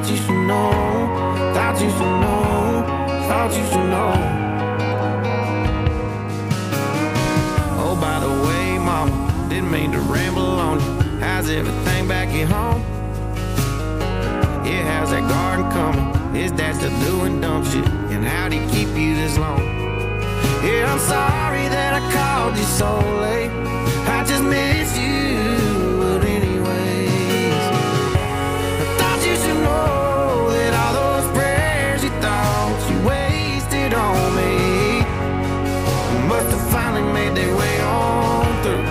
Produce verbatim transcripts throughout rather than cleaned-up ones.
thought you should know, thought you should know, thought you should know. Oh, by the way, mama, didn't mean to ramble on you. How's everything back at home? Yeah, how's that garden coming? Is dad still doing dumb shit? And how'd he keep you this long? Yeah, I'm sorry that I called you so late. I just miss you, but anyways, I thought you should know that all those prayers you thought you wasted on me must have finally made their way on through.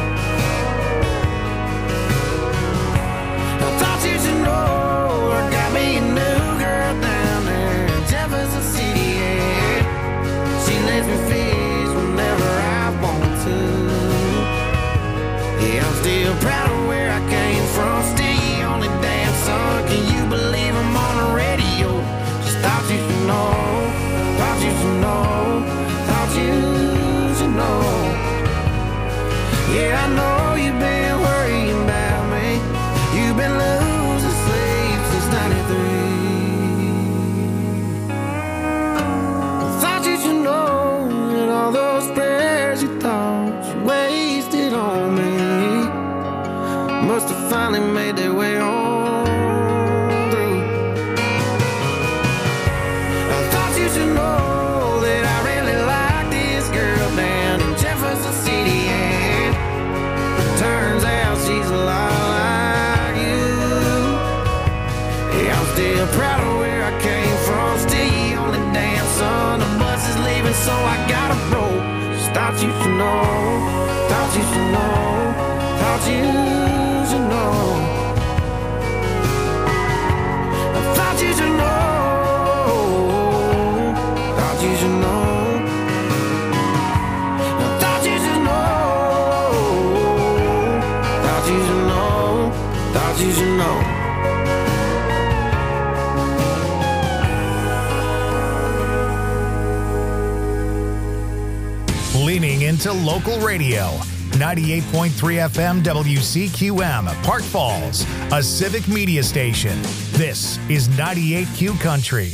I thought you should know I got me a new girl down there in Jefferson City, yeah. She lets me fish whenever I want to. Yeah, I'm still proud of where I came from. Still your only damn son. Can you believe I'm on the radio? Just thought you should know, thought you should know, thought you should know. Yeah, I know you've been worrying about me. You've been losing sleep since ninety-three. I thought you should know that all those prayers you thought you wasted on me must have finally made their way on through. I thought you should know that I really like this girl down in Jefferson City, and turns out she's a lot like you. Yeah, I'm still proud of where I came from. Still the only damn son. The bus is leaving, so I gotta roll. Just thought you should know, thought you should know, thought you should know. I thought you should know, thought you should know. I thought you should know, thought you should know, thought you should know. Leaning into local radio. ninety-eight point three F M W C Q M, Park Falls, a civic media station. This is ninety-eight Q Country.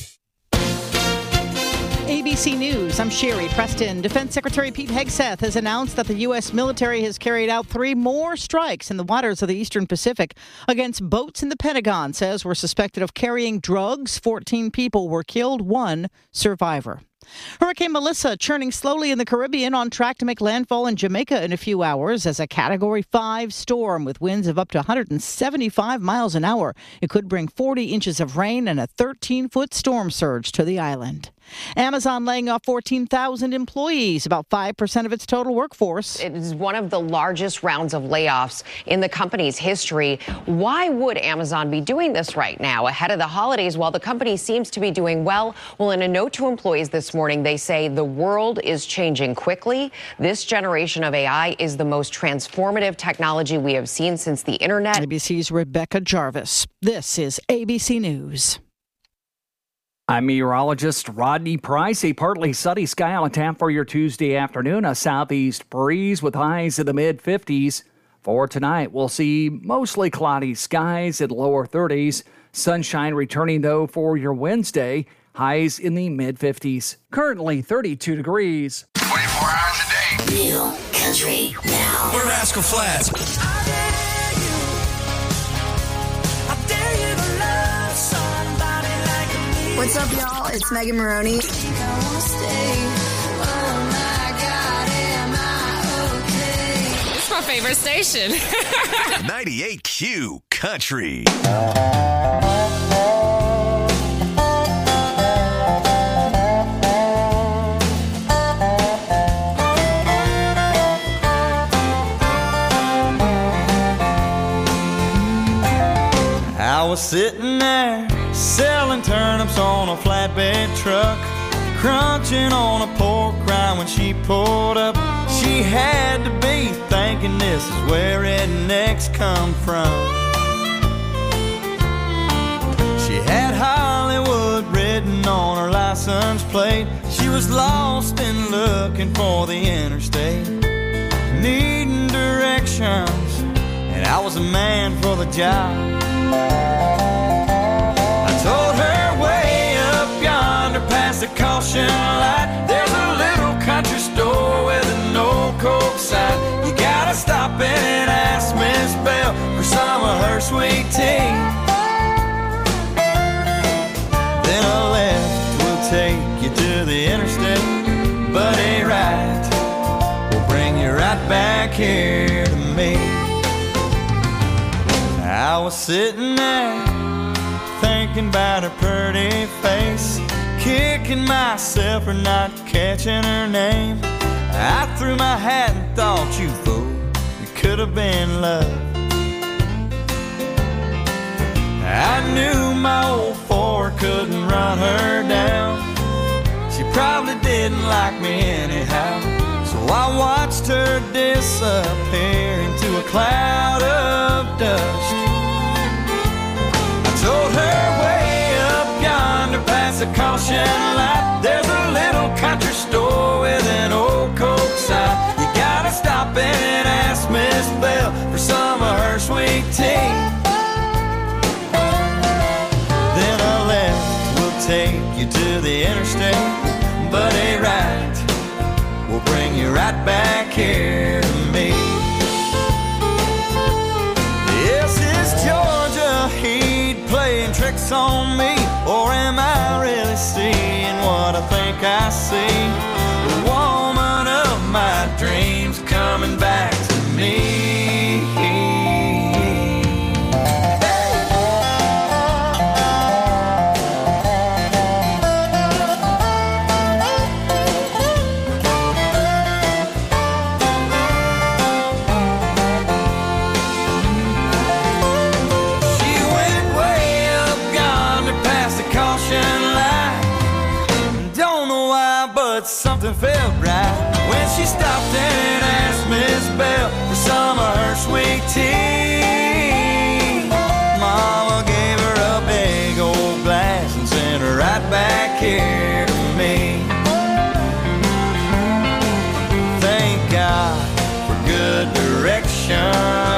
A B C News, I'm Sherry Preston. Defense Secretary Pete Hegseth has announced that the U S military has carried out three more strikes in the waters of the Eastern Pacific against boats in the Pentagon says were suspected of carrying drugs. fourteen people were killed, one survivor. Hurricane Melissa churning slowly in the Caribbean, on track to make landfall in Jamaica in a few hours as a Category five storm with winds of up to one hundred seventy-five miles an hour. It could bring forty inches of rain and a thirteen-foot storm surge to the island. Amazon laying off fourteen thousand employees, about five percent of its total workforce. It is one of the largest rounds of layoffs in the company's history. Why would Amazon be doing this right now, ahead of the holidays, while the company seems to be doing well? Well, in a note to employees this morning, they say the world is changing quickly. This generation of A I is the most transformative technology we have seen since the internet. A B C's Rebecca Jarvis. This is A B C News. I'm meteorologist Rodney Price. A partly sunny sky on tap for your Tuesday afternoon. A southeast breeze with highs in the mid fifties. For tonight, we'll see mostly cloudy skies in lower thirties. Sunshine returning, though, for your Wednesday. Highs in the mid fifties. Currently thirty-two degrees. twenty-four hours a day. Real country now. We're Rascal Flats. What's up, y'all? It's Megan Maroney. This is my favorite station. ninety-eight Q Country. I was sitting there selling turnips on a flatbed truck, crunching on a pork rind when she pulled up. She had to be thinking this is where rednecks come from. She had Hollywood written on her license plate. She was lost and looking for the interstate, needing directions, and I was a man for the job. I told her caution light. There's a little country store with an old Coke sign. You gotta stop in and ask Miss Bell for some of her sweet tea. Then a left will take you to the interstate, but a right will bring you right back here to me. I was sitting there thinking about her pretty face, kicking myself for not catching her name. I threw my hat and thought, you fool, it could have been love. I knew my old Ford couldn't run her down. She probably didn't like me anyhow. So I watched her disappear into a cloud of dust. I told her way up yonder past the caution light, there's a little country store with an old Coke sign. You gotta stop in and ask Miss Bell for some of her sweet tea. Then a left will take you to the interstate, but a right will bring you right back here to me. Yes, is Georgia Heat playing tricks on me, or am I really seeing what I think I see? The woman of my dreams coming back to me. Something felt right when she stopped and asked Miss Bell for some of her sweet tea. Mama gave her a big old glass and sent her right back here to me. Thank God for good direction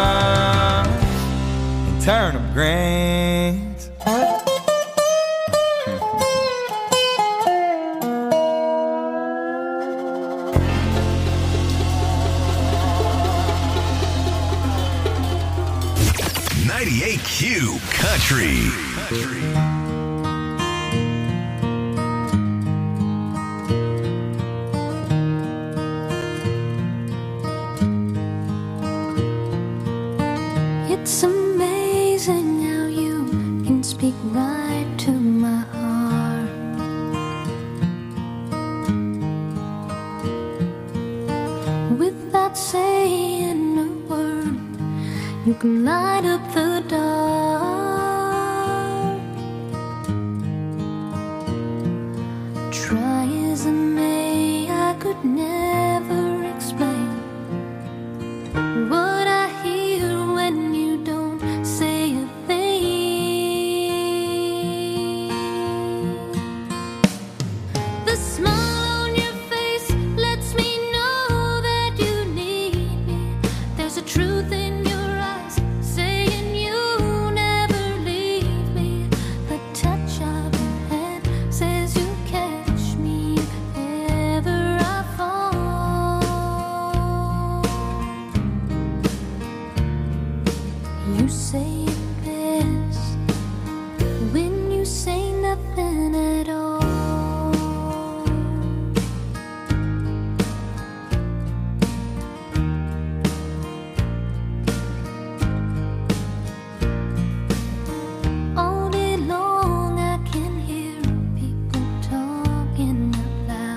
and turnip greens. ninety-eight Q Country. Country. It's amazing how you can speak right to my heart. Without saying a word, you can light up the dark. Try as I may, I could never explain what I hear when you don't say a thing. The smile on your face lets me know that you need me. There's a truth in your eyes saying you never leave me. The touch of your hand says you catch me if ever I fall. You say it best when you say nothing at all. All day long I can hear people talking out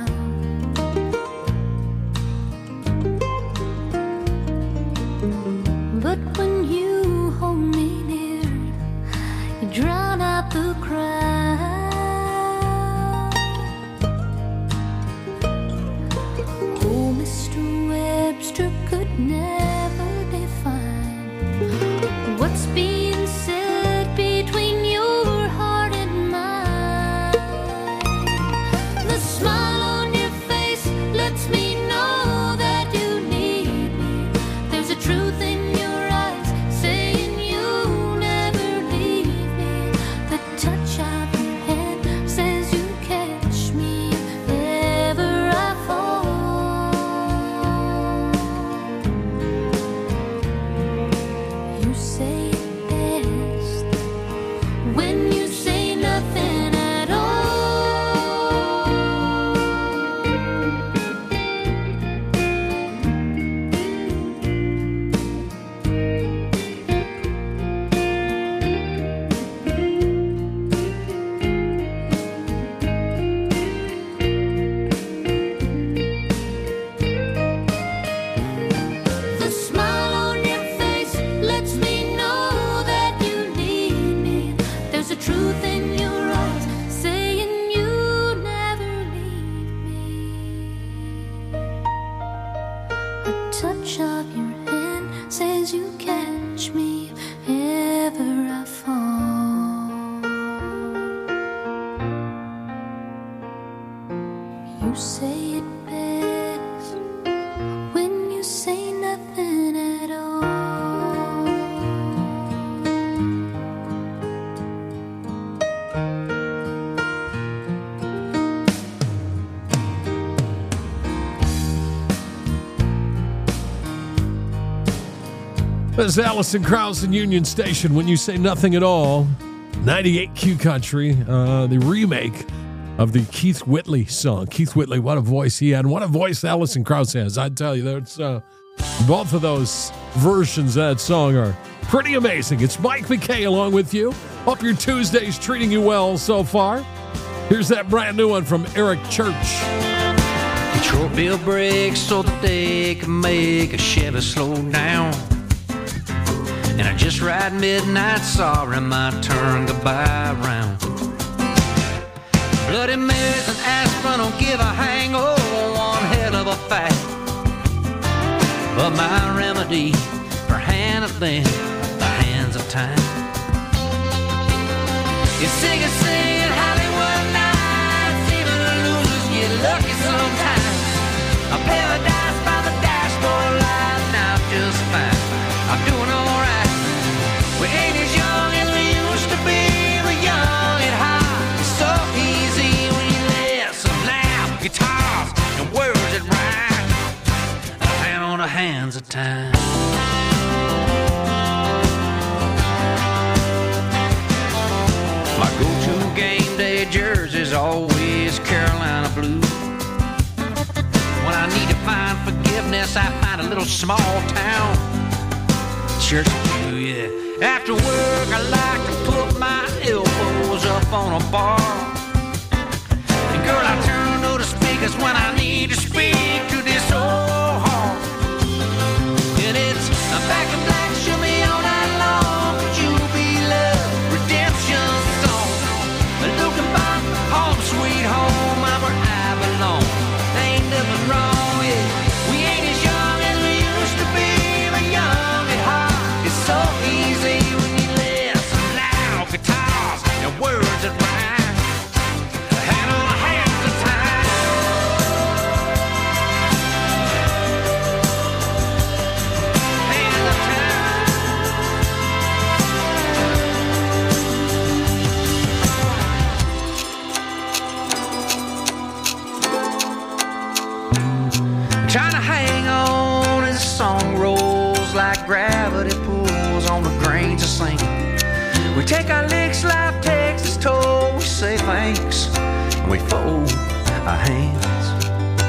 loud. But when you hold me near, you drown out the crowd. Oh, Mister Webster could never define what's being said between your heart and mine. The smile on your face lets me know that you need me. There's a truth in your eyes says you catch me if ever I fall. You say it best when you say nothing at all. This is Allison Krauss and Union Station. When you say nothing at all, ninety-eight Q Country, uh, the remake of the Keith Whitley song. Keith Whitley, what a voice he had, and what a voice Allison Krauss has. I tell you, that's uh, both of those versions of that song are pretty amazing. It's Mike McKay along with you. Hope your Tuesday's treating you well so far. Here's that brand new one from Eric Church. Detroit bill brakes so that they can make a Chevy slow down. And I just ride midnight, sorry, my turn goodbye round. Bloody Marys and aspirin don't give a hang, oh, one hell of a fact. But my remedy for handling the hands of time. You sing and sing in Hollywood nights, even the losers get lucky sometimes. A paradise by the dashboard light, now just fine. I'm doing alright. We ain't as young as we used to be, but young and high. It's so easy when you listen loud. Guitars and words that rhyme, a hand on the hands of time. My go-to game day jersey's always Carolina blue. When I need to find forgiveness, I find a little small town church blue, yeah. After work, I like to put my elbows up on a bar. And girl, I turn to the speakers when I need to speak to this old heart. And it's a back in black, show me all night long. Could you be love, redemption song? Looking back, home sweet home, I'm where I belong. There ain't nothing wrong, yeah. We ain't as young as we used to be, but young at heart. It's so easy when you listen loud. Guitars and words that rhyme, a hand on a hand of time. Hand of time. Trying to hang on as the song rolls like gravity pulls on the grains of sand. We take our licks, life takes its toll. We say thanks and we fold our hands.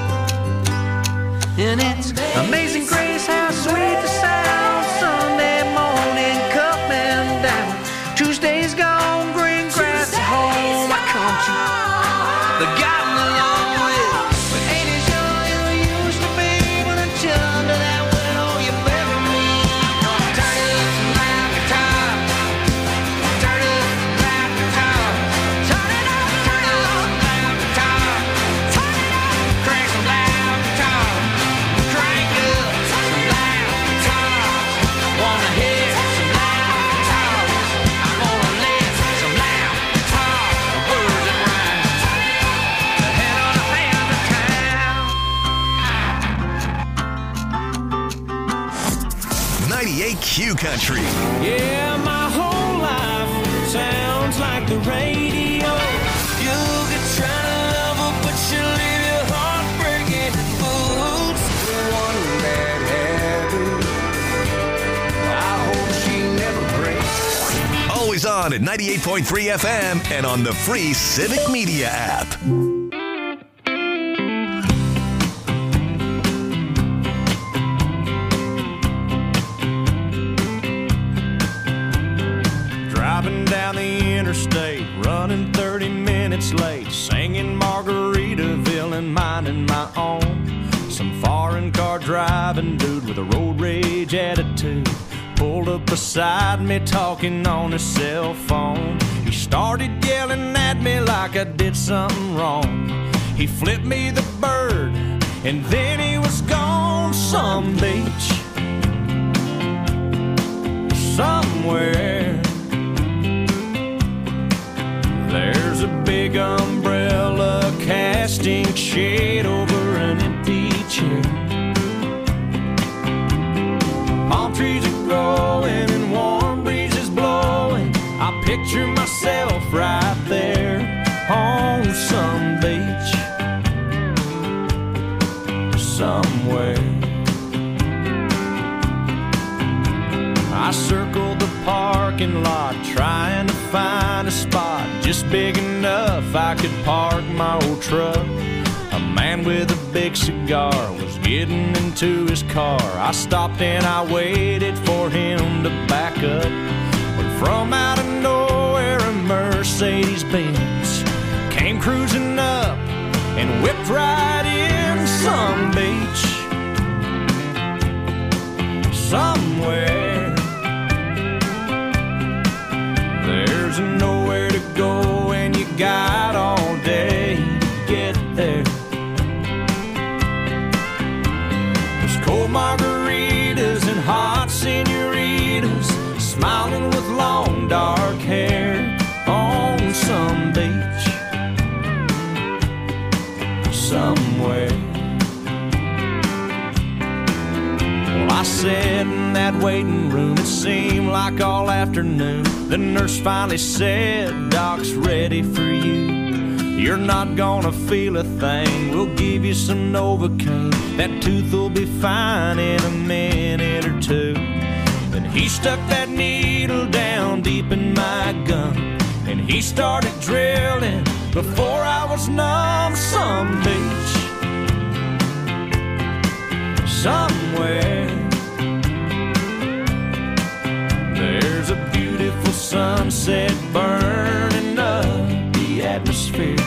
And it's amazing grace how sweet the sound. Sunday morning coming down. Tuesday's gone, green grass at home. I come to the gotten along with. We ain't as young as we used to be, but until under that window you bury me. Turn it up some loud guitar. Turn it up some loud guitar. Turn it up, turn it up some loud guitar. Turn it up, crank some loud guitar. Crank up some loud guitar. Wanna hear some loud guitar. I wanna live some loud guitar. Words that rhyme. The head on the hand of town. ninety-eight Q Country. Yeah, my whole life sounds like the radio. You could try to love her, but she'll leave your heart breaking. Oops, one bad habit. I hope she never breaks. Always on at ninety-eight point three F M and on the free Civic Media app. Driving down the interstate, running thirty minutes late, singing Margaritaville and minding my own. Some foreign car driving dude with a road rage attitude pulled up beside me talking on his cell phone. He started yelling at me like I did something wrong. He flipped me the bird and then he was gone some beach. somewhere. There's a big umbrella casting shade over an empty chair. Palm trees are growing and warm breezes blowing. I picture myself right there on some beach somewhere. I circled the parking lot trying to find a spot just big enough I could park my old truck. A man with a big cigar was getting into his car. I stopped and I waited for him to back up. When from out of nowhere a Mercedes-Benz came cruising up and whipped right in some beach somewhere. There's nowhere to go and you got all day to get there. There's cold margaritas and hot senoritas smiling with long dark hair on some beach somewhere. Well, I sat in that waiting room, it seemed like all afternoon. The nurse finally said, "Doc's ready for you. You're not gonna feel a thing. We'll give you some Novocaine. That tooth will be fine in a minute or two." Then he stuck that needle down deep in my gum, and he started drilling before I was numb. Some beach somewhere. There's a beautiful sunset burning up the atmosphere.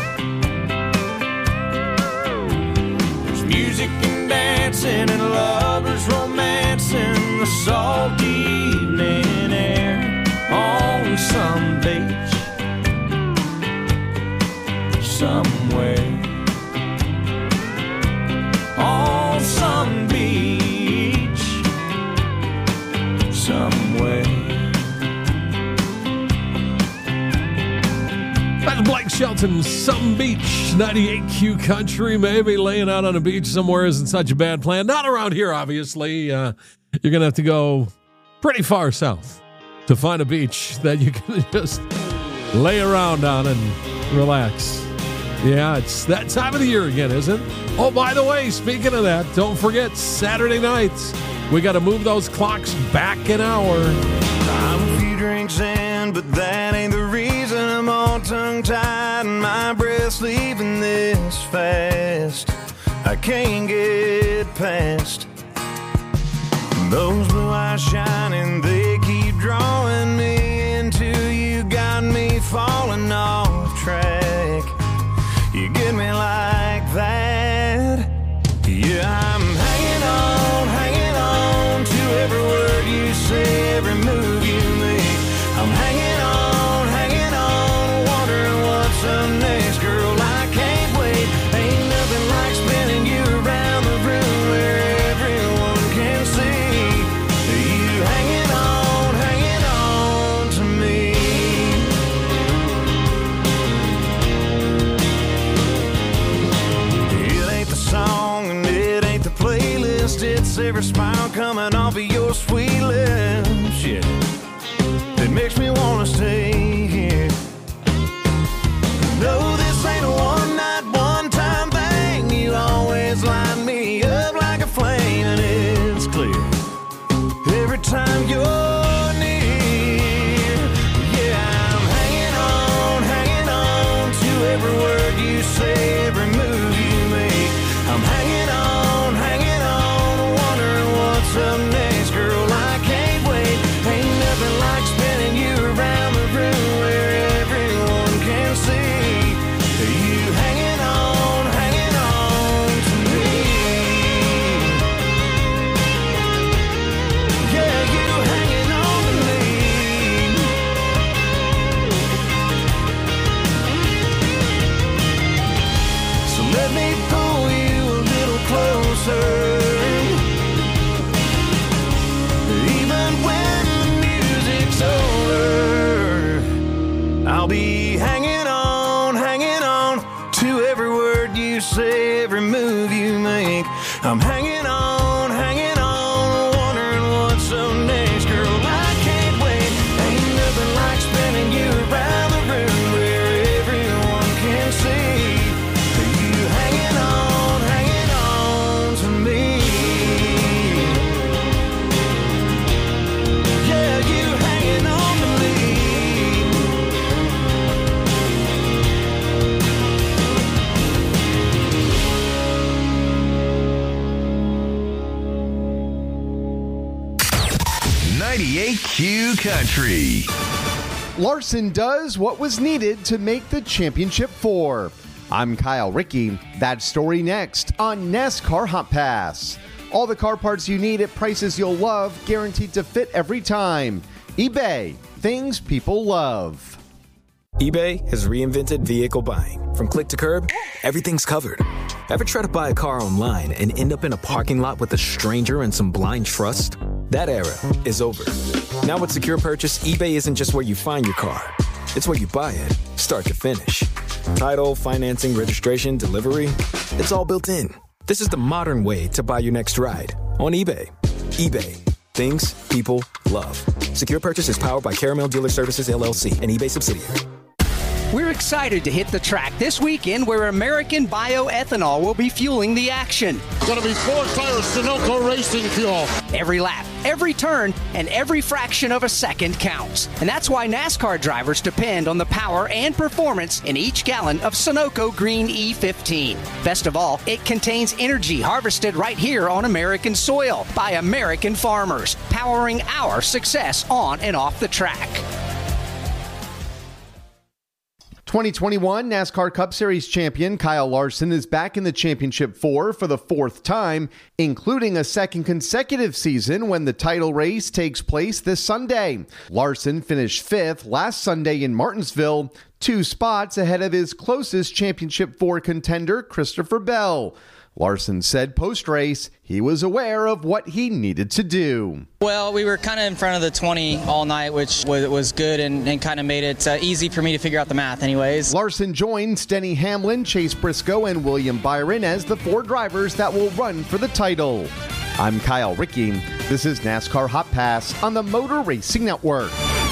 There's music and dancing and lovers romancing the salty evening air on some beach somewhere. On some beach somewhere. That's Blake Shelton, Some Beach, ninety-eight Q Country. Maybe laying out on a beach somewhere isn't such a bad plan. Not around here, obviously. Uh, you're going to have to go pretty far south to find a beach that you can just lay around on and relax. Yeah, it's that time of the year again, isn't it? Oh, by the way, speaking of that, don't forget Saturday nights. We got to move those clocks back an hour. I'm a few drinks in, but that ain't the reason I'm all tongue-tied and my breath's leaving this fast. I can't get past those blue eyes shining. They keep drawing me into you, got me falling off track. You get me like that. Yeah, I'm hanging on, hanging on to every word you say, every move you make. I'm hanging on, hanging on, wondering what's up next. Girl, I can't wait. Ain't nothing like spinning you around the room where everyone can see you hanging on, hanging on to me. I'm hanging on, hanging on, wondering what's up next. Girl, I can't wait. Ain't nothing like spinning you around the room where everyone can see you hanging on, hanging on to me. Yeah, you hanging on to me. ninety-eight Q Country. Larson does what was needed to make the championship four. I'm Kyle Rickey. That story next on NASCAR Hot Pass. All the car parts you need at prices you'll love, guaranteed to fit every time. eBay, things people love. eBay has reinvented vehicle buying. From click to curb, everything's covered. Ever try to buy a car online and end up in a parking lot with a stranger and some blind trust? That era is over. Now with Secure Purchase, eBay isn't just where you find your car. It's where you buy it, start to finish. Title, financing, registration, delivery, it's all built in. This is the modern way to buy your next ride on eBay. eBay, things people love. Secure Purchase is powered by Caramel Dealer Services, L L C, an eBay subsidiary. We're excited to hit the track this weekend where American Bioethanol will be fueling the action. It's going to be four-tire Sunoco racing fuel. Every lap, every turn, and every fraction of a second counts. And that's why NASCAR drivers depend on the power and performance in each gallon of Sunoco Green E fifteen. Best of all, it contains energy harvested right here on American soil by American farmers, powering our success on and off the track. twenty twenty-one NASCAR Cup Series champion Kyle Larson is back in the championship four for the fourth time, including a second consecutive season when the title race takes place this Sunday. Larson finished fifth last Sunday in Martinsville, two spots ahead of his closest championship four contender, Christopher Bell. Larson said post-race he was aware of what he needed to do. Well, we were kind of in front of the twenty all night, which was good and, and kind of made it uh, easy for me to figure out the math anyways. Larson joins Denny Hamlin, Chase Briscoe, and William Byron as the four drivers that will run for the title. I'm Kyle Rickey. This is NASCAR Hot Pass on the Motor Racing Network.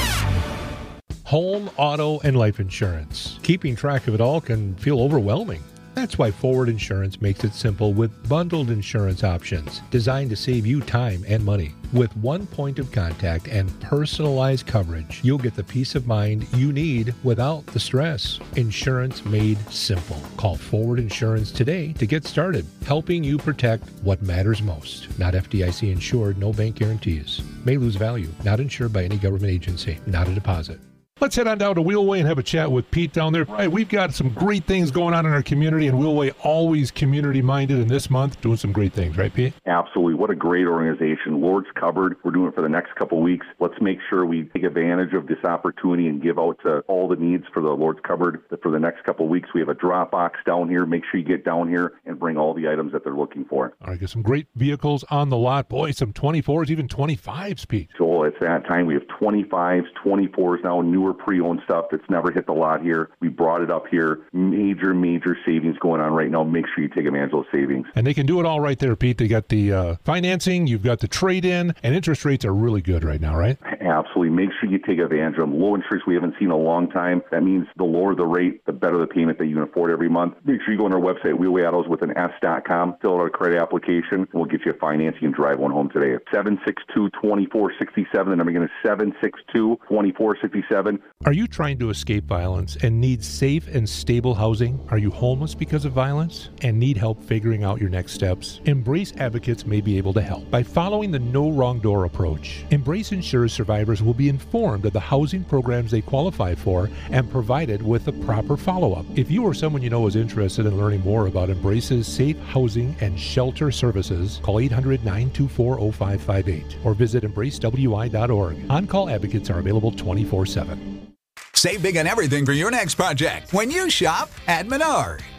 Home, auto, and life insurance. Keeping track of it all can feel overwhelming. That's why Forward Insurance makes it simple with bundled insurance options designed to save you time and money. With one point of contact and personalized coverage, you'll get the peace of mind you need without the stress. Insurance made simple. Call Forward Insurance today to get started, helping you protect what matters most. Not F D I C insured, no bank guarantees. May lose value. Not insured by any government agency. Not a deposit. Let's head on down to Wheelway and have a chat with Pete down there. Right, we've got some great things going on in our community, and Wheelway always community-minded, and this month doing some great things, right, Pete? Absolutely. What a great organization. Lord's Cupboard, we're doing it for the next couple of weeks. Let's make sure we take advantage of this opportunity and give out to all the needs for the Lord's Cupboard. For the next couple of weeks, we have a drop box down here. Make sure you get down here and bring all the items that they're looking for. All right, got some great vehicles on the lot. Boy, some twenty-fours, even twenty-fives, Pete. So it's that time. We have twenty-fives, twenty-fours now, newer pre-owned stuff that's never hit the lot here. We brought it up here. Major, major savings going on right now. Make sure you take advantage of those savings. And they can do it all right there, Pete. They got the uh, financing, you've got the trade-in, and interest rates are really good right now, right? Absolutely. Make sure you take advantage of them. Low interest we haven't seen in a long time. That means the lower the rate, the better the payment that you can afford every month. Make sure you go on our website, Wheelway Autos with an S dot com, fill out a credit application, and we'll get you a financing and drive one home today. seven six two, two four six seven. The number again is seven six two, two four six seven. Are you trying to escape violence and need safe and stable housing? Are you homeless because of violence and need help figuring out your next steps? Embrace Advocates may be able to help by following the no wrong door approach. Embrace ensures survivors will be informed of the housing programs they qualify for and provided with a proper follow-up. If you or someone you know is interested in learning more about Embrace's safe housing and shelter services, call eight hundred, nine two four, oh five five eight or visit embrace w i dot org. On-call advocates are available twenty-four seven. Save big on everything for your next project when you shop at Menards.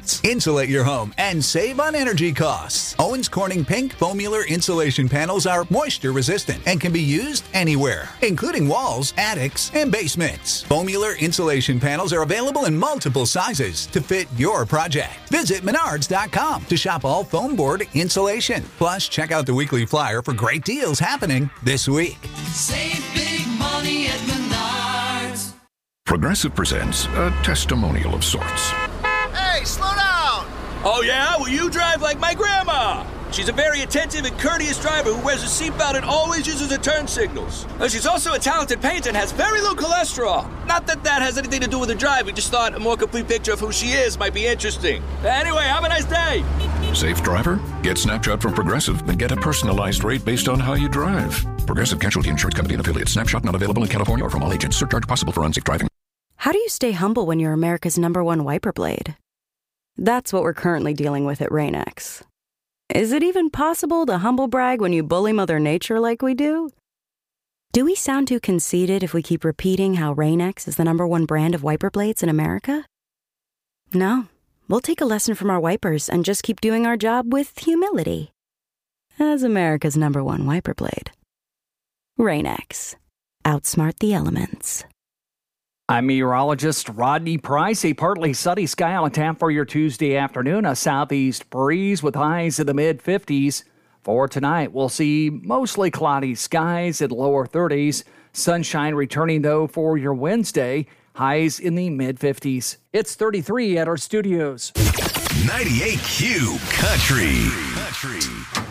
products. Insulate your home and save on energy costs. Owens Corning Pink Foamular insulation panels are moisture resistant and can be used anywhere, including walls, attics, and basements. Foamular insulation panels are available in multiple sizes to fit your project. Visit Menards dot com to shop all foam board insulation. Plus, check out the weekly flyer for great deals happening this week. Save big money at Menards. Progressive presents a testimonial of sorts. Hey, slow down! Oh, yeah? Well, you drive like my grandma. She's a very attentive and courteous driver who wears a seatbelt and always uses her turn signals. Well, she's also a talented painter and has very low cholesterol. Not that that has anything to do with her drive. We just thought a more complete picture of who she is might be interesting. Anyway, have a nice day. Safe driver? Get Snapshot from Progressive and get a personalized rate based on how you drive. Progressive Casualty Insurance Company and affiliates. Snapshot not available in California or from all agents. Surcharge possible for unsafe driving. How do you stay humble when you're America's number one wiper blade? That's what we're currently dealing with at Rain-X. Is it even possible to humble brag when you bully Mother Nature like we do? Do we sound too conceited if we keep repeating how Rain-X is the number one brand of wiper blades in America? No, we'll take a lesson from our wipers and just keep doing our job with humility. As America's number one wiper blade. Rain-X. Outsmart the elements. I'm meteorologist Rodney Price. A partly sunny sky on tap for your Tuesday afternoon. A southeast breeze with highs in the mid fifties. For tonight, we'll see mostly cloudy skies in lower thirties. Sunshine returning, though, for your Wednesday. Highs in the mid fifties. It's thirty-three at our studios. ninety-eight Q Country. Country.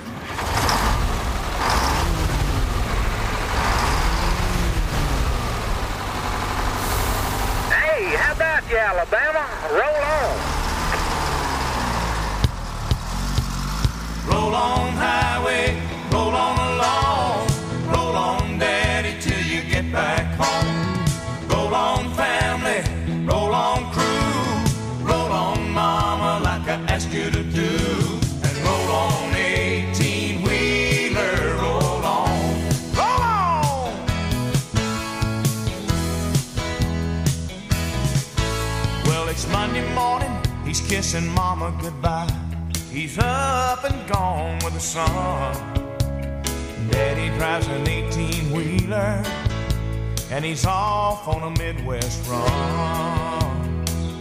How about you, Alabama? Roll on. Roll on, highway, roll on along. Roll on, daddy, till you get back home. Roll on, family, roll on, crew. Roll on, mama, like I asked you to do. And roll on, eighteen-wheeler, roll on. Roll on! Well, it's Monday morning, he's kissing mama goodbye. He's up and gone with the sun. Daddy drives an eighteen-wheeler, and he's off on a Midwest run.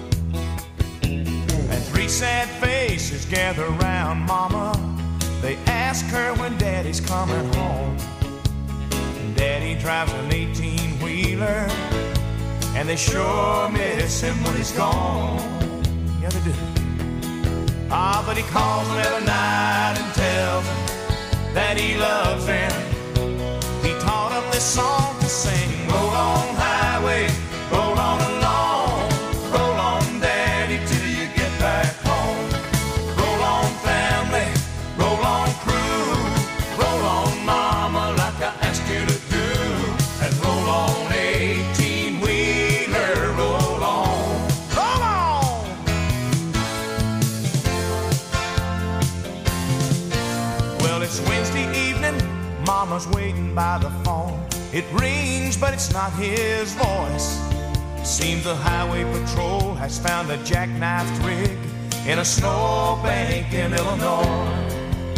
And three sad faces gather round mama. They ask her when daddy's coming home. Daddy drives an eighteen-wheeler, and they sure miss him when he's gone. Yeah, they do. Ah, but he calls them every night and tells them that he loves them. He taught them this song to sing. Roll on, highway, roll on along. Roll on, daddy, till you get back home. Roll on, family, roll on, crew. Roll on, mama, like I asked you to do. And roll on, eighteen-wheeler, roll on. Roll on! Well, it's Wednesday evening, mama's waiting by the phone. It rings, but it's not his voice. Seems the highway patrol has found a jackknifed rig in a snowbank in Illinois.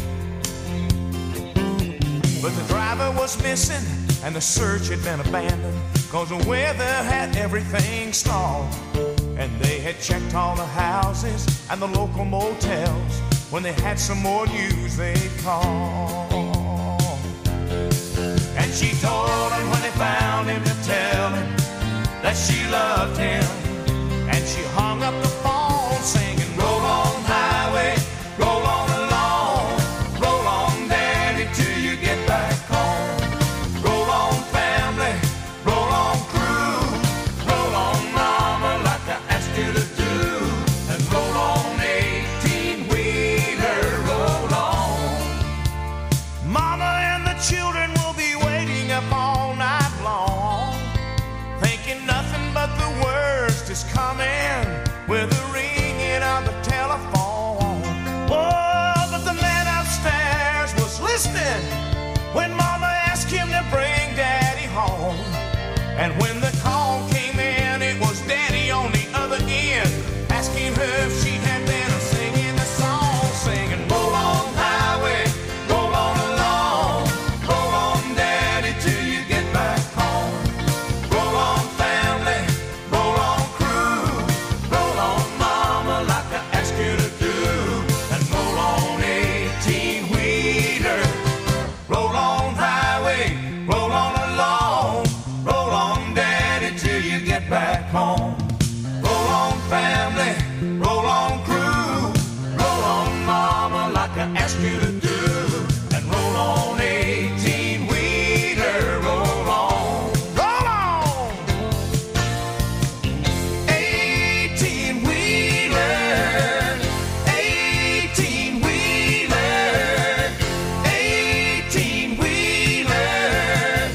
But the driver was missing and the search had been abandoned, cause the weather had everything stalled. And they had checked all the houses and the local motels. When they had some more news they'd call. And she told him when they found him to tell him that she loved him. And she hung up the phone singing, roll on, highway, roll on along. Roll on, daddy, till you get back home. Roll on, family, roll on, crew. Roll on, mama, like I asked you to do. And roll on, eighteen-wheeler, roll on. Mama and the children will be waiting up all night long, thinking nothing but the worst is coming with the ringing of the telephone. Oh, but the man upstairs was listening when mama asked him to bring daddy home. And when the call came in, it was daddy on the other end, asking her if she had been home. Roll on, family, roll on, crew. Roll on, mama, like I asked you to do. And roll on, eighteen-wheeler, roll on. Roll on! eighteen-wheeler, eighteen-wheeler, eighteen-wheeler,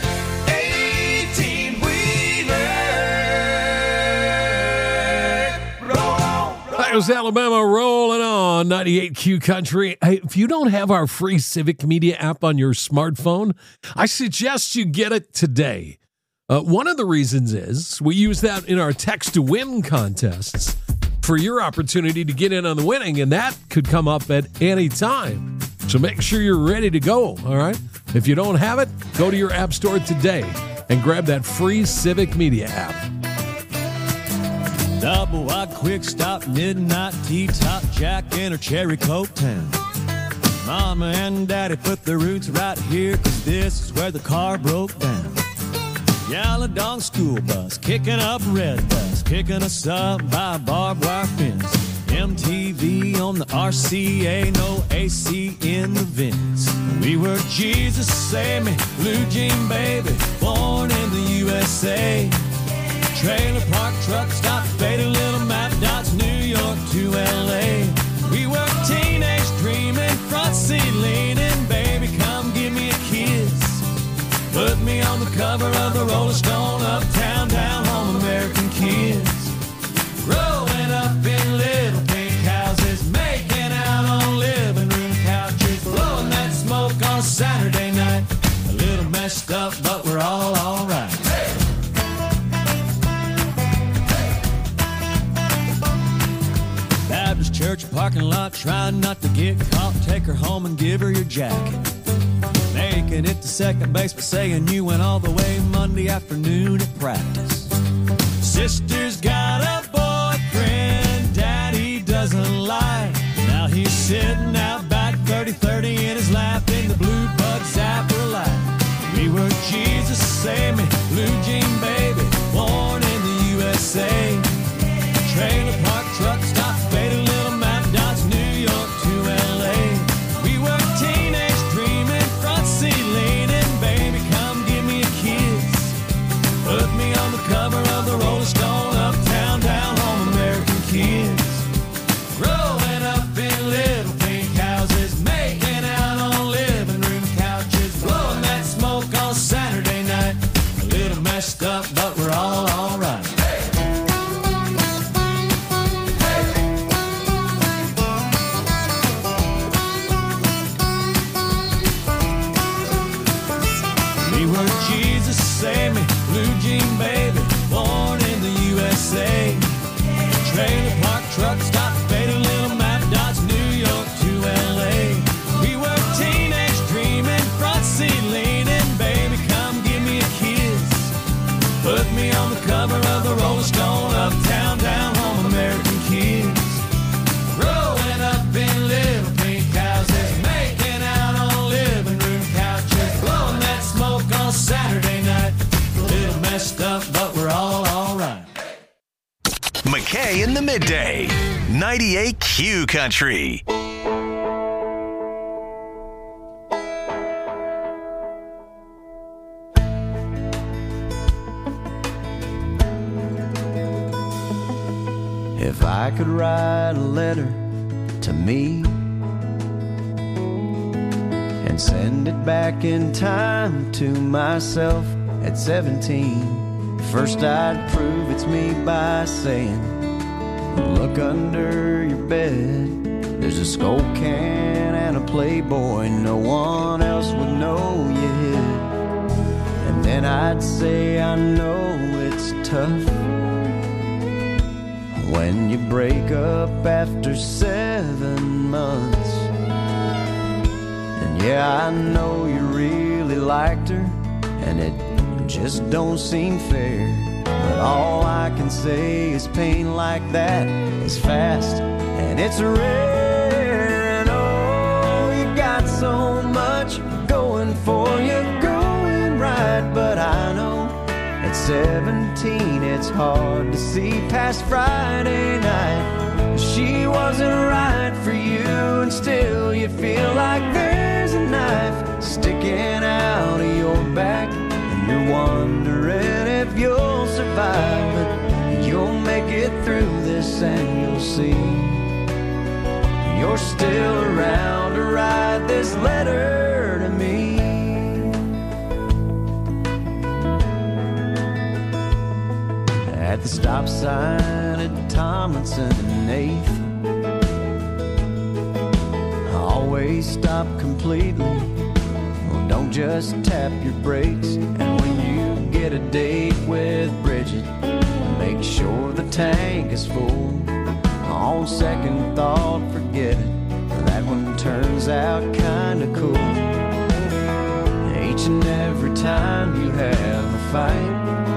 eighteen-wheeler, roll on. That was Alabama rolling on ninety-eight Q Country. Hey, if you don't have our free Civic Media app on your smartphone, I suggest you get it today. Uh, one of the reasons is we use that in our text to win contests for your opportunity to get in on the winning, and that could come up at any time. So make sure you're ready to go, all right? If you don't have it, go to your app store today and grab that free Civic Media app. Double wide quick stop, midnight tea top, Jack in her cherry coke town. Mama and Daddy put their roots right here, cause this is where the car broke down. Yellow dog school bus, kicking up red bus, picking us up by a barbed wire fence. M T V on the R C A, no A C in the vents. We were Jesus Save Me, Blue Jean Baby, born in the U S A. Trailer park truck stop, faded little map dots, New York to L A. We were teenage dreaming, front seat leaning, baby, come give me a kiss. Put me on the cover of the Rolling Stone, uptown, down home, American kids. Growing up in little pink houses, making out on living room couches, blowing that smoke on a Saturday night. A little messed up, but we're all alright. Baptist church parking lot, trying not to get caught. Take her home and give her your jacket. Making it to second base, but saying you went all the way Monday afternoon at practice. Sister's got a boyfriend Daddy doesn't like. Now he's sitting out back, thirty thirty in his lap, in the blue bug zapper light. We were Jesus Save Me, Blue Jean Baby, born in the U S A. Trailer park truck stop, faded little map dots, New York to L A. We were teenage dreaming, front seat leaning, baby, come give me a kiss. Put me on the cover of the Rolling Stone, uptown, down home, American kids. Growing up in little pink houses, making out on living room couches, blowing that smoke on Saturday night. A little messed up, but we're all alright. We were Jesus Save Me, Blue Jean Baby, born in the U S A. Trailer park truck stop, faded little map dots, New York to L A. We were teenage dreaming, front seat leaning, baby, come give me a kiss. Put me on the cover of the Rolling Stone, uptown, down home, American kids. Growing up in little pink houses, making out on living room couches, blowing that smoke on Saturday night. A little messed up, but we're all alright. McKay in the midday. ninety-eight Q Country. If I could write a letter to me and send it back in time to myself at seventeen, first I'd prove it's me by saying, look under your bed, there's a Skull can and a Playboy no one else would know you hid. And then I'd say, I know it's tough when you break up after seven months. And yeah, I know you really liked her, and it just don't seem fair. But all I can say is pain like that is fast and it's rare. And oh, you got so much going for you, going right. But I know At seventeen, it's hard to see past Friday night. She wasn't right for you, and still you feel like there's a knife sticking out of your back, and you're wondering if you'll survive, but you'll make it through this and you'll see you're still around to write this letter to me. At the stop sign at Tomlinson and eighth, always stop completely. Well, don't just tap your brakes. And when you get a date with Bridget, make sure the tank is full. On second thought, forget it. That one turns out kinda cool. Each and every time you have a fight,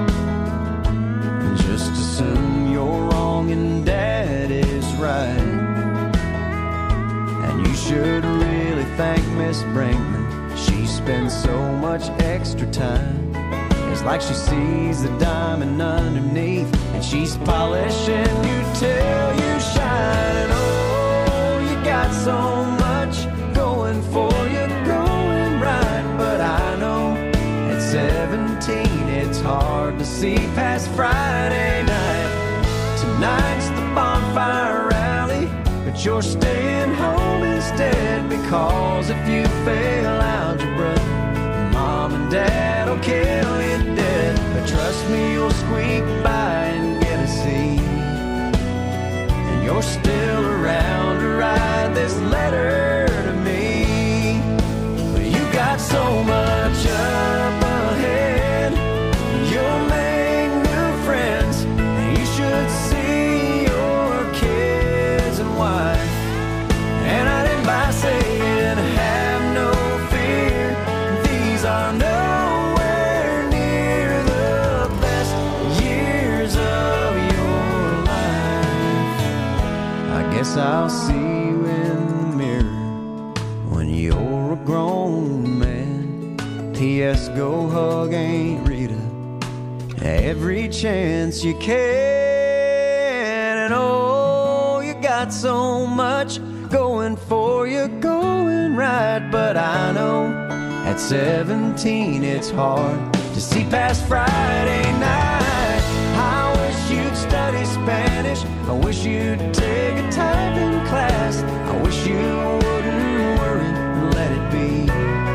just assume you're wrong and Dad is right. And you should really thank Miss Brinkman. She spends so much extra time. It's like she sees the diamond underneath, and she's polishing you till you shine. And oh, you got so much going for you, going right. But I know at seventeen it's hard to see past Friday night. Tonight's the bonfire rally, but you're staying home instead, because if you fail algebra, Mom and Dad will kill you dead. But trust me, you'll squeak by and get a C, and you're still around to write this letter to me. But you got so much up ahead, you'll make new friends, and you should see your kids and wife. And I didn't by saying have no fear, these are nowhere near the best years of your life. I guess I'll see you in the mirror when you're a grown man. P S go hug Aunt Rita every chance you can. And oh, you got so much going for you, going right. But I know at seventeen it's hard to see past Friday night. I wish you'd study Spanish, I wish you'd take a typing class, I wish you wouldn't worry and let it be.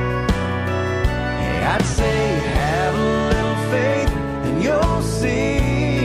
Hey, I'd say have a little faith and you'll see.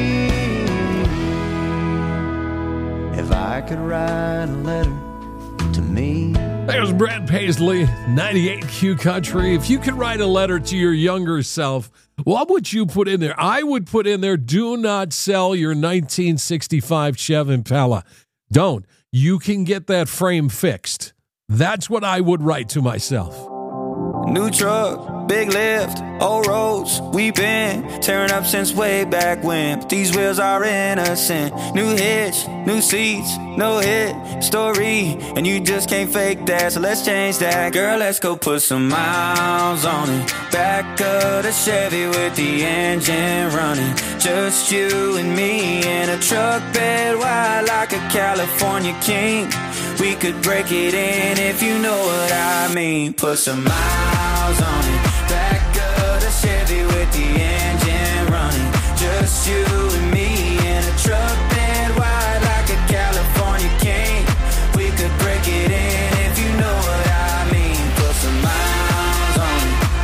If I could write a letter to me. There's Brad Paisley, ninety-eight Q Country. If you could write a letter to your younger self, what would you put in there? I would put in there, do not sell your nineteen sixty-five Chevy Impala. Don't. You can get that frame fixed. That's what I would write to myself. New truck, big lift, old roads, we been tearing up since way back when. But these wheels are innocent. New hitch, new seats, no hit story, and you just can't fake that, so let's change that. Girl, let's go put some miles on it. Back of the Chevy with the engine running. Just you and me in a truck bed wide like a California king. We could break it in if you know what I mean. Put some miles on it. Back of the Chevy with the engine running. Just you and me in a truck bed wide like a California king. We could break it in if you know what I mean. Put some miles on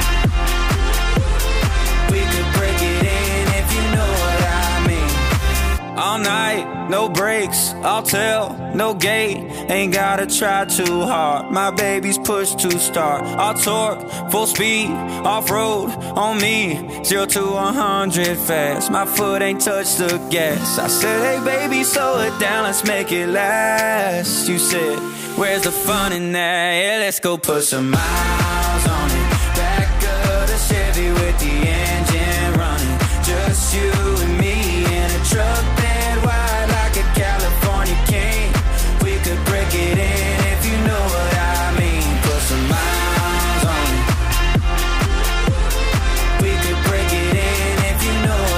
it. We could break it in if you know what I mean. All night, no brakes, I'll tell, no gate. Ain't gotta try too hard. My baby's push to start. I'll torque, full speed, off-road on me. Zero to one hundred fast. My foot ain't touched the gas. I said, hey baby, slow it down, let's make it last. You said, where's the fun in that? Yeah, let's go put some miles on it. Back of the Chevy with the engine running. Just you and me in a truck bed wide like a California king. We could break it in if you know what I mean. Put some miles on it. We could break it in if you know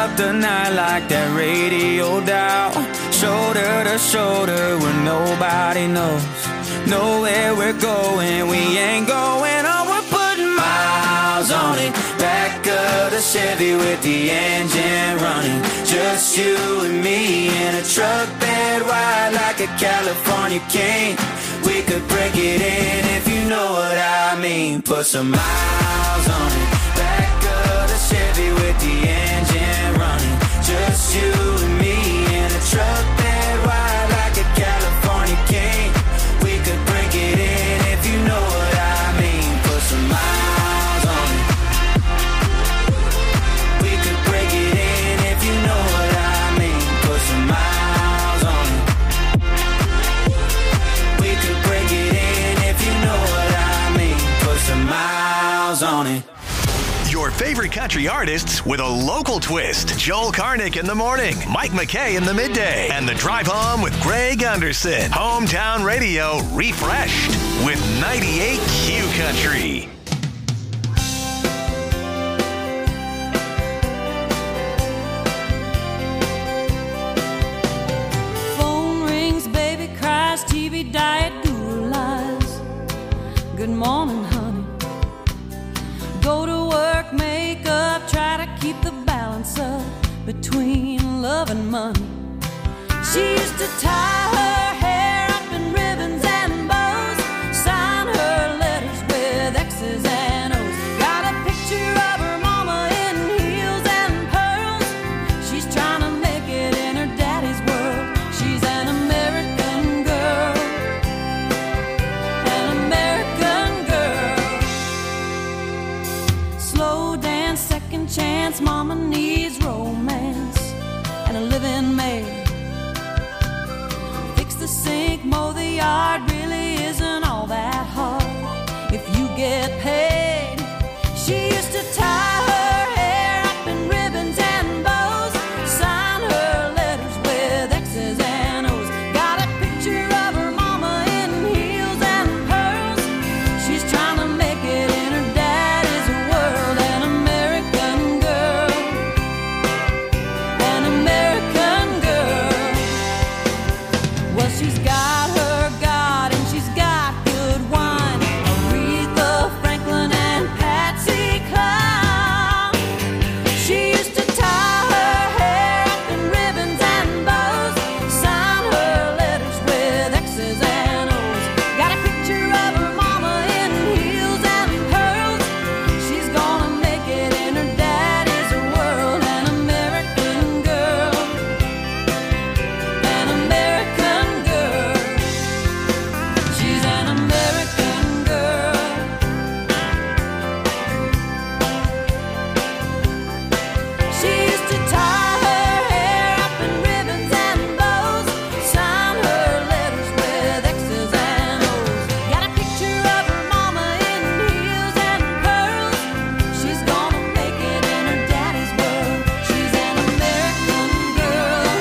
up the night like that radio dial. Shoulder to shoulder where nobody knows. Know where we're going, we ain't going on. We're putting miles on it. Back of the Chevy with the engine running. Just you and me in a truck bed wide like a California king. We could break it in if you know what I mean. Put some miles on it. Back of the Chevy with the engine running. Just you and me in a truck bed wide like a California king. We could break it in if you know what I mean. Put some miles on it. We could break it in if you know what I mean. Put some miles on it. We could break it in if you know what I mean. Put some miles on it. Your favorite country artists with a local twist. Joel Karnick in the morning, Mike McKay in the midday, and the drive home with Greg Anderson. Hometown radio refreshed with ninety-eight Q Country. Phone rings, baby cries, T V diet, Google lies. Good morning, honey. Go to work, make up, try to keep the balance up between love and money. She used to tie her hair up in ribbons and bows, sign her letters with X's and O's. Got a picture of her mama in heels and pearls. She's trying to make it in her daddy's world. She's an American girl, an American girl. Slow dance, second chance, mama needs romance and a living maid. Fix the sink, mow the yard, really isn't all that hard if you get paid. She used to tie her hair up in ribbons and bows, sign her letters with X's and O's. Got a picture of her mama in heels and pearls. She's trying to make it in her daddy's world. An American girl, an American girl. Well, she's got her God and she's got good wine. Aretha Franklin and Patsy Cline. She used to tie her hair up in ribbons and bows, sign her letters with X's and O's. Got a picture of her mama in heels and pearls. She's gonna make it in her daddy's world. An American girl, an American girl. She's an American girl. She used to tie her hair up in ribbons and bows, sign her letters with X's and O's. Got a picture of her mama in heels and pearls. She's gonna make it in her daddy's world. She's an American girl,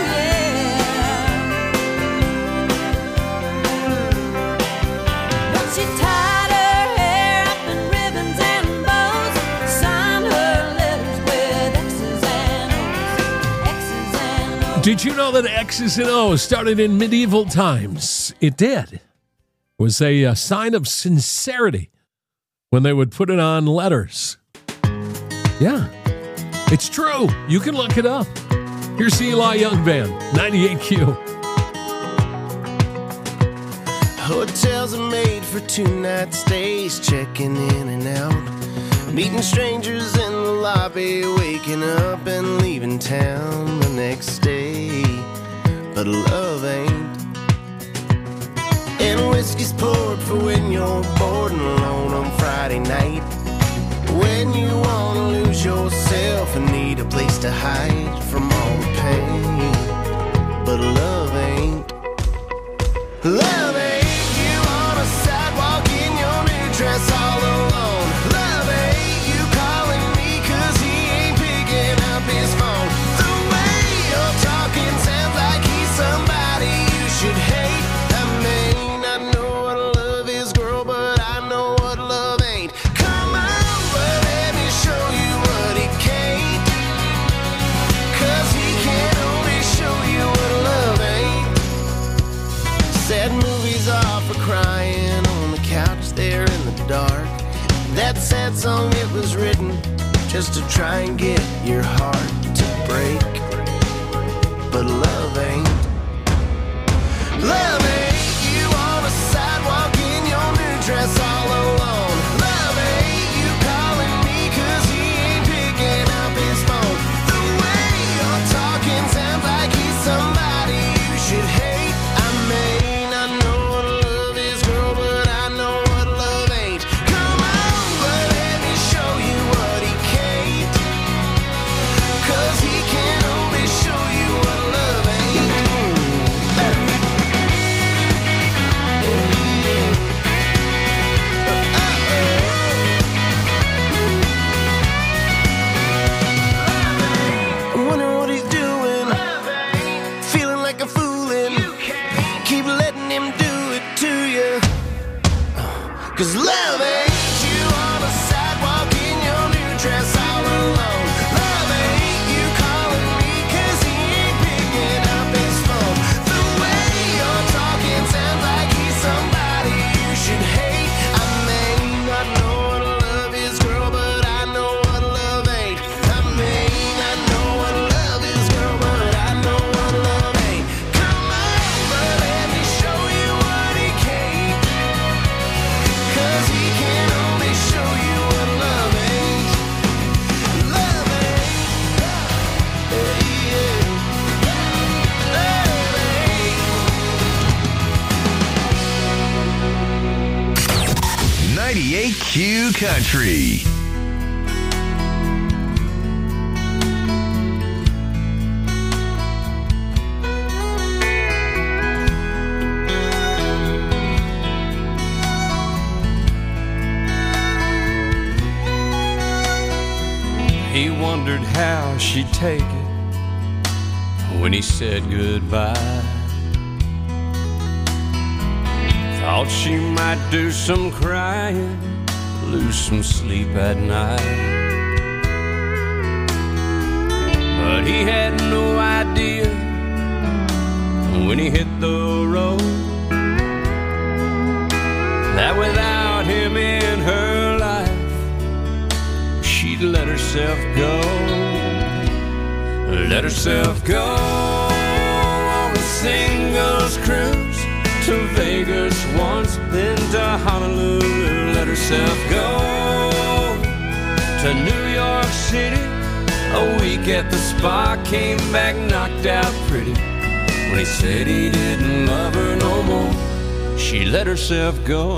yeah. But she tied her hair up in ribbons and bows, signed her letters with X's and O's. X's and O's. Did you know that X's and O's started in medieval times? It did. It was a, uh sign of sincerity when they would put it on letters. Yeah, it's true. You can look it up. Here's the Eli Young Band, ninety-eight Q. Hotels are made for two-night stays, checking in and out, meeting strangers in the lobby, waking up and leaving town the next day. But love ain't. And whiskey's poured for when you're bored and alone on Friday night, when you wanna lose yourself and need a place to hide from all the pain. But love ain't. Love ain't. You on a sidewalk in your new dress all alone. Love ain't. You calling me 'cause he ain't picking up his phone. The way you're talking sounds like he's somebody you should hate. I may not know what love is, girl, but I know what love ain't. Come on, but let me show you what it can't. sad song, it was written just to try and get your heart to break. But love ain't. Love ain't you on a sidewalk in your new dress all alone. Love ain't you calling me cause he ain't picking up his phone. The way you're talking sounds like he's somebody you should hate. I may not know what love is, girl, but I know what love ain't. Come on, but let me show you what he can't. Cause he can only show you what love ain't. I'm wondering what he's doing, feeling like a foolin'. Keep letting him do it to you. Cause love ain't you on a sidewalk in your new dress all alone. Love ain't you calling me cause he ain't picking up his phone. The way you're talking sounds like he's somebody you should hate. I may not know what love is, girl, but I know what love ain't. I may not know what love is, girl, but I know what love ain't. Come on, but let me show you what he can't. Cause he can only show you what love ain't. Love ain't. Yeah, yeah. Love ain't. ninety-eight Q Country. He wondered how she'd take it when he said goodbye. Thought she might do some crying, lose some sleep at night. But he had no idea when he hit the road that without him in her life, she'd let herself go. Let herself go on a singles cruise to Vegas once, then to Honolulu. Let herself go to New York City. A week at the spa, came back knocked out pretty. When he said he didn't love her no more, she let herself go.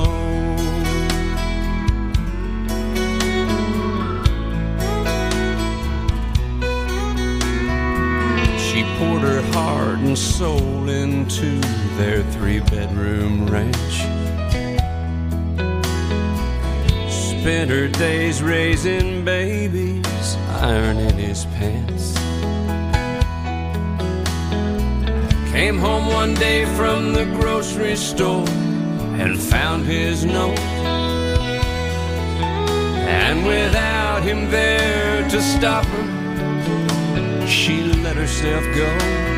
She poured her heart and soul into their three-bedroom ranch. Spent her days raising babies, ironing his pants. Came home one day from the grocery store and found his note. And without him there to stop her, she let herself go.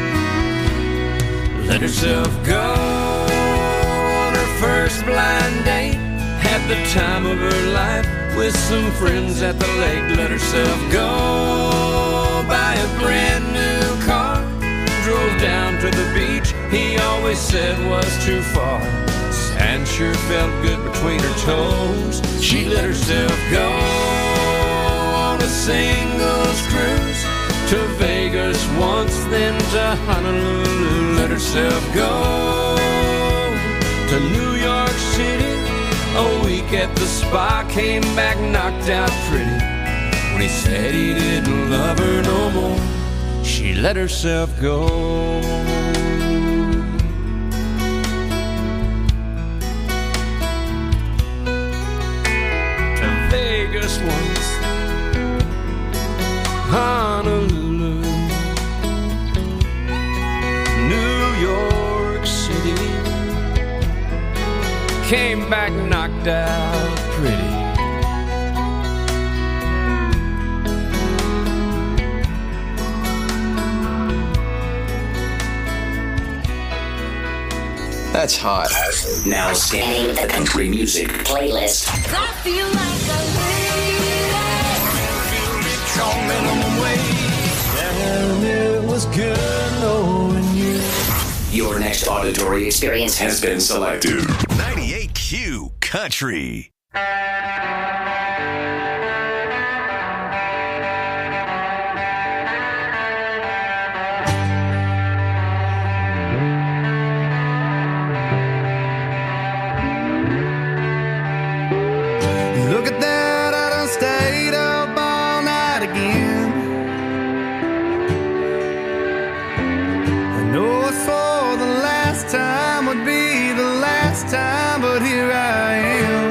Let herself go on her first blind date. Had the time of her life with some friends at the lake. Let herself go buy a brand new car. Drove down to the beach he always said was too far. Sand sure felt good between her toes. She let herself go on a singles cruise to Vegas once, then to Honolulu. Let herself go to New York City. A week at the spa, came back knocked out pretty. When he said he didn't love her no more, she let herself go. To Vegas once, Honolulu, New York City. Came back knocked out pretty. That's hot. Now scanning the country music playlist. I feel like a minimum wage. And it was good knowing you. Your next auditory experience has been selected. ninety-eight Q Country. Look at that, I done stayed up all night again. I know I swore the last time would be the last time, but here I am.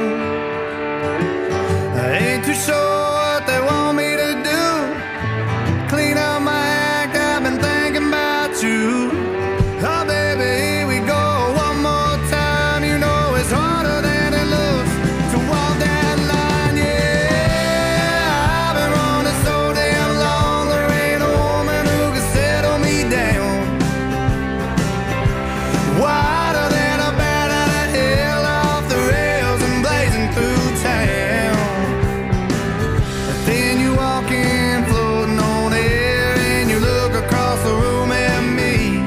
I ain't too sure what they want me to do. Clean up my act, I've been thinking about you. Oh baby, here we go one more time. You know it's harder than it looks to walk that line, yeah. I've been running so damn long, there ain't a woman who can settle me down. Wider than a bat out of hell, off the rails and blazing through town. But then you walk in, floating on air, and you look across the room at me.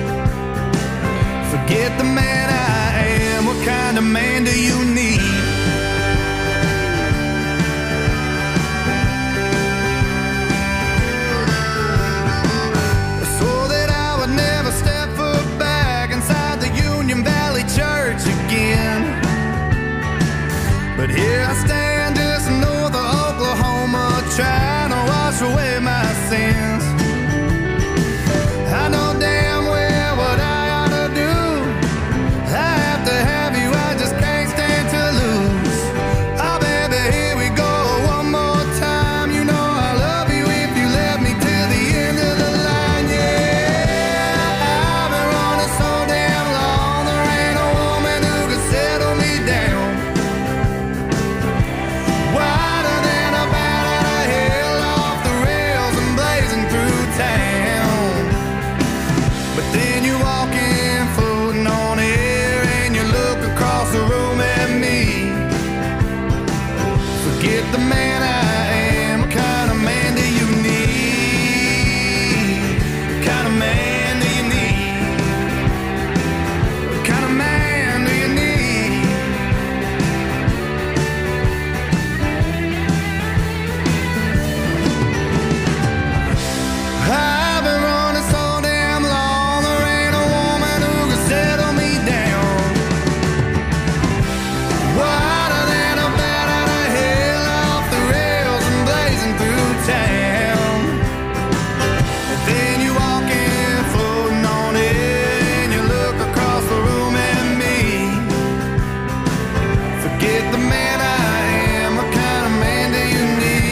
Forget the man I am, what kind of man do you need? I swore that I would never step foot back inside the Union Valley Church again. But here I stand just north of Oklahoma, trying to wash away my sins. I know damn well what I ought to do. I have to have you, I just can't stand to lose. Oh baby, here we go one more time. You know I love you if you let me to the end of the line, yeah. I've been running so damn long, there ain't a woman who can settle me down. Wider than a bat out of hell, off the rails and blazing through town. But then you walk in, floating on air, and you look across the room at me. Forget the man I am, what kind of man do you need? What kind of man do you need? What kind of man do you need? I've been running so damn long, there ain't a woman who can settle me down. Wider than a bat out of hell, off the rails and blazing through town. And then you walk in, floating on air, and you look across the room at me. Forget the man I am, what kind of man do you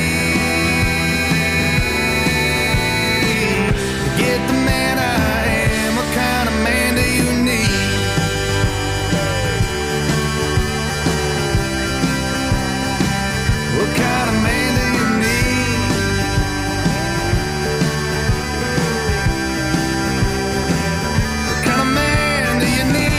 need? Forget the man I am, what kind of man do you need? What kind of man do you need? What kind of man do you need?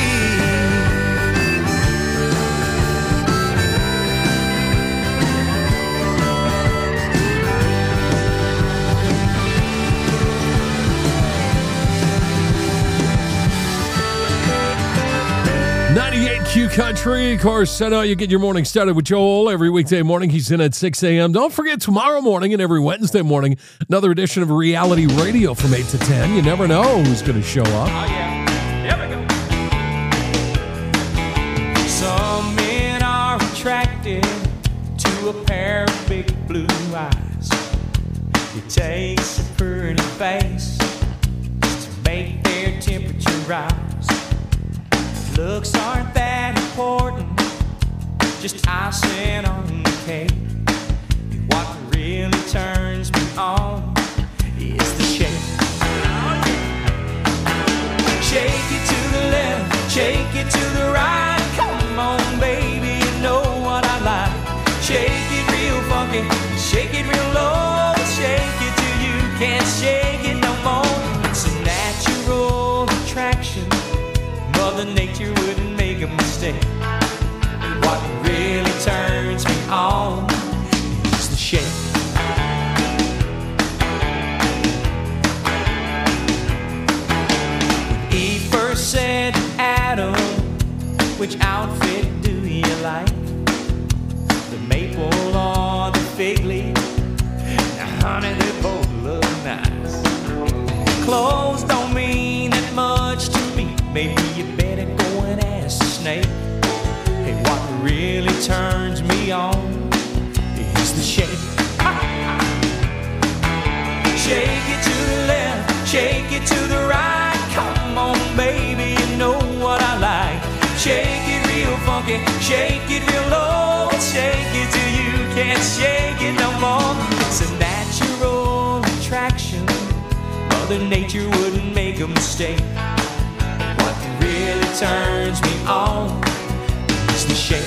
ninety-eight Q Country. Of course, I know you get your morning started with Joel every weekday morning. He's in at six a.m. Don't forget, tomorrow morning and every Wednesday morning, another edition of Reality Radio from eight to ten. You never know who's going to show up. Oh, yeah. There we go. Some men are attracted to a pair of big blue eyes. It takes a pretty face to make their temperature rise. Looks aren't that important, just icing on the cake. What really turns me on is the shake. Shake it to the left, shake it to the right. Come on, baby, you know what I like. Shake it real funky, shake it real low. Shake it till you can't shake it no more. It's a natural attraction, Mother Nature wouldn't make a mistake. What really turns me on is the shake. which outfit do you like? The maple or the fig leaf? Now, honey, they both look nice. Clothes don't mean that much to me. Maybe you better go and ask the snake. Hey, what really turns me on is the shake. Shake it to the left, shake it to the right. Come on, baby, you know what I like. Shake it real funky, shake it real low. Shake it till you can't shake it no more. It's a natural attraction. Mother Nature wouldn't make a mistake. What really turns me on is the shake.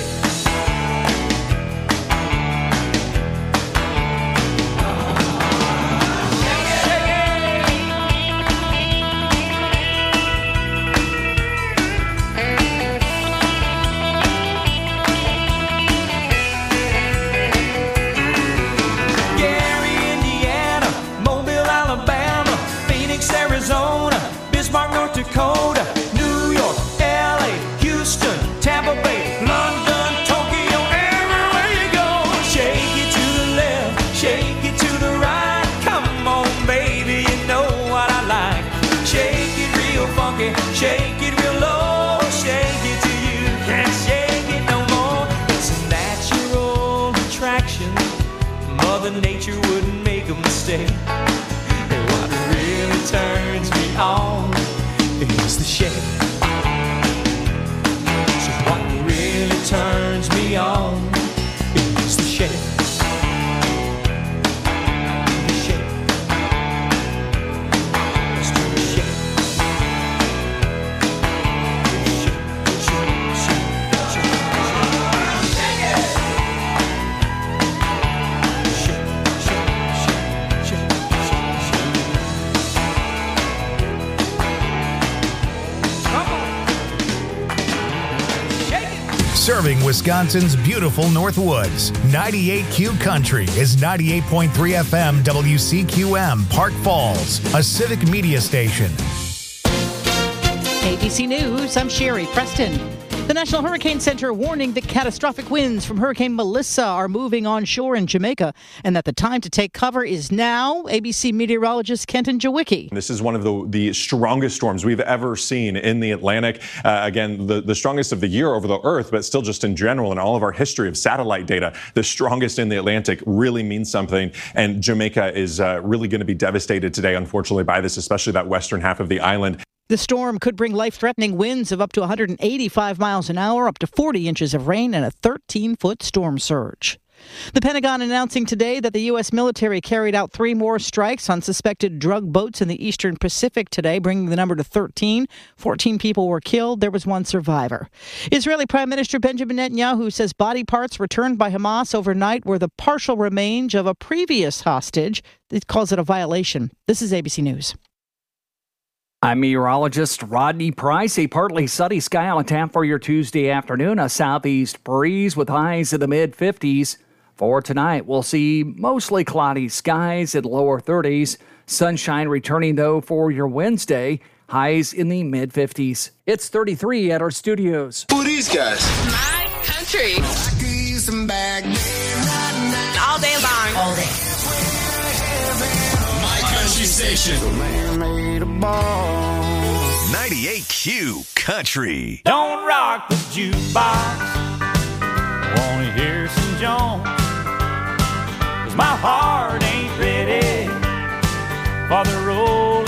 Arizona, Bismarck, North Dakota, New York, L A, Houston, Tampa Bay, London, Tokyo, everywhere you go. Shake it to the left, shake it to the right. Come on, baby, you know what I like. Shake it real funky, shake it real low. Shake it till you can't shake it no more. It's a natural attraction. Mother Nature wouldn't make a mistake. Really turns me on is the shake. So what really turns me on is the shake. The shake. Let's do the shake. Shake, shake, shake, shake, shake it. Shake, shake, shake, shake, shake, shake. Serving Wisconsin's beautiful North Woods, ninety-eight Q Country is ninety-eight point three F M W C Q M, Park Falls, a civic media station. A B C News, I'm Sherry Preston. The National Hurricane Center warning that catastrophic winds from Hurricane Melissa are moving onshore in Jamaica and that the time to take cover is now. A B C meteorologist Kenton Jawicki. This is one of the, the strongest storms we've ever seen in the Atlantic. Uh, again, the, the strongest of the year over the Earth, but still just in general in all of our history of satellite data, the strongest in the Atlantic really means something. And Jamaica is uh, really going to be devastated today, unfortunately, by this, especially that western half of the island. The storm could bring life-threatening winds of up to one hundred eighty-five miles an hour, up to forty inches of rain, and a thirteen-foot storm surge. The Pentagon announcing today that the U S military carried out three more strikes on suspected drug boats in the eastern Pacific today, bringing the number to thirteen. fourteen people were killed. There was one survivor. Israeli Prime Minister Benjamin Netanyahu says body parts returned by Hamas overnight were the partial remains of a previous hostage. He calls it a violation. This is A B C News. I'm meteorologist Rodney Price. A partly sunny sky on tap for your Tuesday afternoon. A southeast breeze with highs in the mid fifties. For tonight, we'll see mostly cloudy skies in lower thirties. Sunshine returning, though, for your Wednesday. Highs in the mid fifties. It's thirty-three at our studios. Who are these guys? My country. All day long. All day. My country station. ninety-eight Q Country. Don't rock the jukebox. Wanna hear some Jones? 'Cause my heart ain't ready for the road